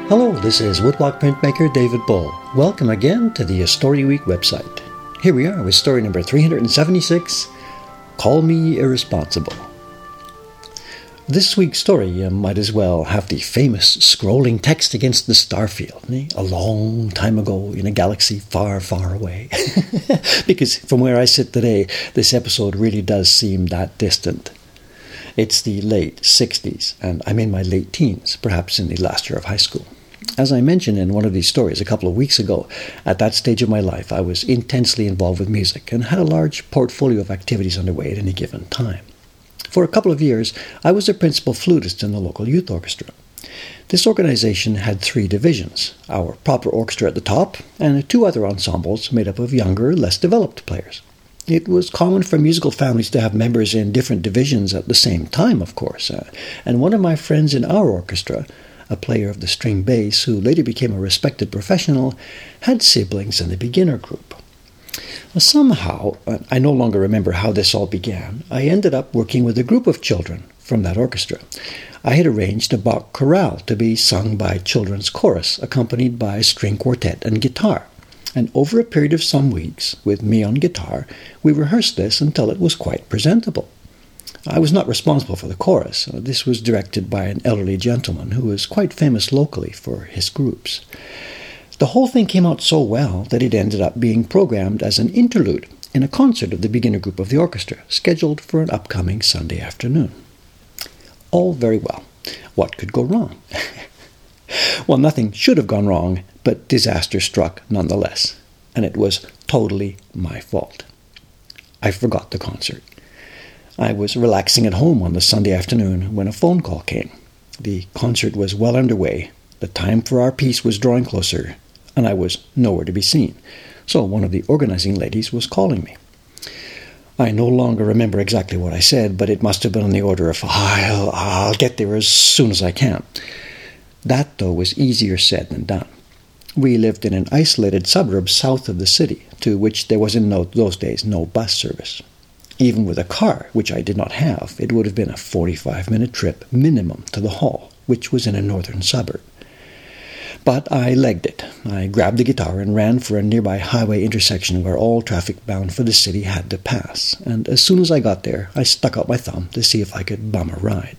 Hello, this is woodblock printmaker David Bull. Welcome again to the Story Week website. Here we are with story number 376, Call Me Irresponsible. This week's story might as well have the famous scrolling text against the starfield, a long time ago in a galaxy far, far away. Because from where I sit today, this episode really does seem that distant. It's the late 60s, and I'm in my late teens, perhaps in the last year of high school. As I mentioned in one of these stories a couple of weeks ago, at that stage of my life I was intensely involved with music and had a large portfolio of activities underway at any given time. For a couple of years, I was the principal flutist in the local youth orchestra. This organization had 3 divisions, our proper orchestra at the top, and 2 other ensembles made up of younger, less developed players. It was common for musical families to have members in different divisions at the same time, of course, and one of my friends in our orchestra, a player of the string bass who later became a respected professional, had siblings in the beginner group. Somehow, I no longer remember how this all began, I ended up working with a group of children from that orchestra. I had arranged a Bach chorale to be sung by children's chorus, accompanied by string quartet and guitar. And over a period of some weeks, with me on guitar, we rehearsed this until it was quite presentable. I was not responsible for the chorus. This was directed by an elderly gentleman who was quite famous locally for his groups. The whole thing came out so well that it ended up being programmed as an interlude in a concert of the beginner group of the orchestra, scheduled for an upcoming Sunday afternoon. All very well. What could go wrong? Well, nothing should have gone wrong, but disaster struck nonetheless, and it was totally my fault. I forgot the concert. I was relaxing at home on the Sunday afternoon when a phone call came. The concert was well underway, the time for our piece was drawing closer, and I was nowhere to be seen, so one of the organizing ladies was calling me. I no longer remember exactly what I said, but it must have been on the order of, I'll get there as soon as I can. That, though, was easier said than done. We lived in an isolated suburb south of the city, to which there was in those days no bus service. Even with a car, which I did not have, it would have been a 45-minute trip minimum to the hall, which was in a northern suburb. But I legged it. I grabbed the guitar and ran for a nearby highway intersection where all traffic bound for the city had to pass, and as soon as I got there, I stuck out my thumb to see if I could bum a ride.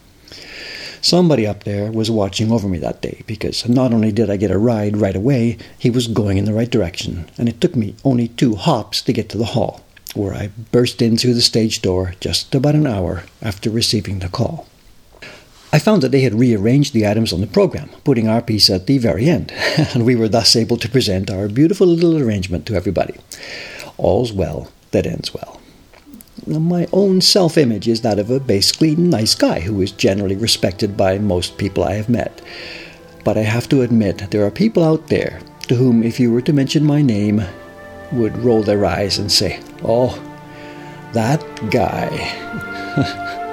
Somebody up there was watching over me that day, because not only did I get a ride right away, he was going in the right direction, and it took me only 2 hops to get to the hall, where I burst in through the stage door just about an hour after receiving the call. I found that they had rearranged the items on the program, putting our piece at the very end, and we were thus able to present our beautiful little arrangement to everybody. All's well that ends well. My own self-image is that of a basically nice guy who is generally respected by most people I have met. But I have to admit, there are people out there to whom, if you were to mention my name, would roll their eyes and say, "Oh, that guy."